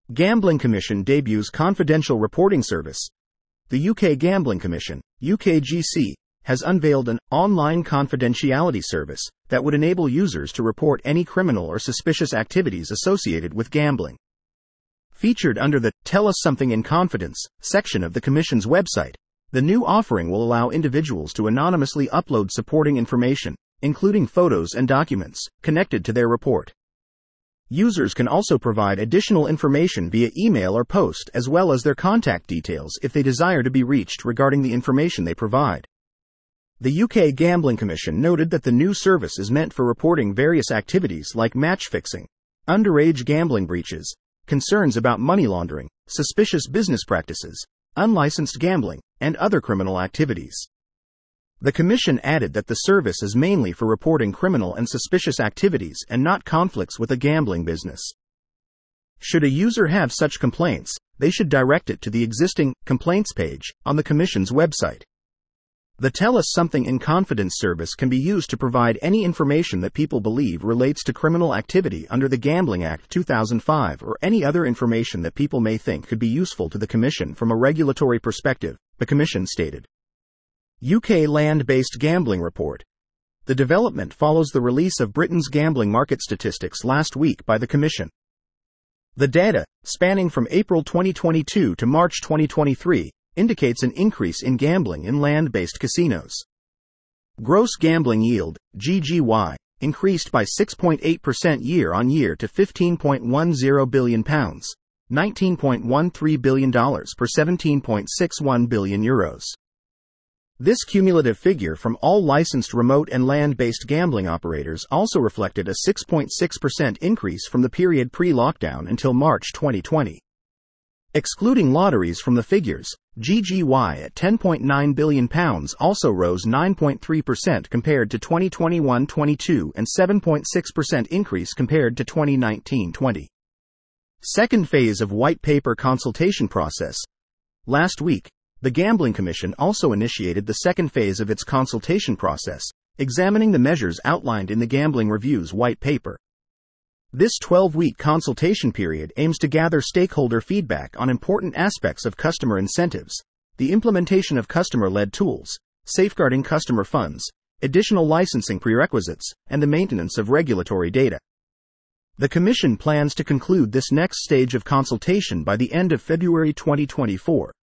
Gambling Commission debuts confidential reporting service. The UK Gambling Commission, UKGC, has unveiled an online confidentiality service that would enable users to report any criminal or suspicious activities associated with gambling. Featured under the Tell Us Something in Confidence section of the Commission's website, the new offering will allow individuals to anonymously upload supporting information, including photos and documents, connected to their report. Users can also provide additional information via email or post, as well as their contact details if they desire to be reached regarding the information they provide. The UK Gambling Commission noted that the new service is meant for reporting various activities like match fixing, underage gambling breaches, concerns about money laundering, suspicious business practices, unlicensed gambling, and other criminal activities. The Commission added that the service is mainly for reporting criminal and suspicious activities and not conflicts with a gambling business. Should a user have such complaints, they should direct it to the existing Complaints page on the Commission's website. The Tell Us Something in Confidence service can be used to provide any information that people believe relates to criminal activity under the Gambling Act 2005 or any other information that people may think could be useful to the Commission from a regulatory perspective, the Commission stated. UK Land-Based Gambling Report. The development follows the release of Britain's gambling market statistics last week by the Commission. The data, spanning from April 2022 to March 2023, indicates an increase in gambling in land-based casinos. Gross gambling yield, GGY, increased by 6.8% year-on-year to £15.10 billion, $19.13 billion per €17.61 billion. This cumulative figure from all licensed remote and land-based gambling operators also reflected a 6.6% increase from the period pre-lockdown until March 2020. Excluding lotteries from the figures, GGY at £10.9 billion also rose 9.3% compared to 2021-22 and 7.6% increase compared to 2019-20. Second phase of white paper consultation process. Last week, the Gambling Commission also initiated the second phase of its consultation process, examining the measures outlined in the Gambling Review's white paper. This 12-week consultation period aims to gather stakeholder feedback on important aspects of customer incentives, the implementation of customer-led tools, safeguarding customer funds, additional licensing prerequisites, and the maintenance of regulatory data. The Commission plans to conclude this next stage of consultation by the end of February 2024.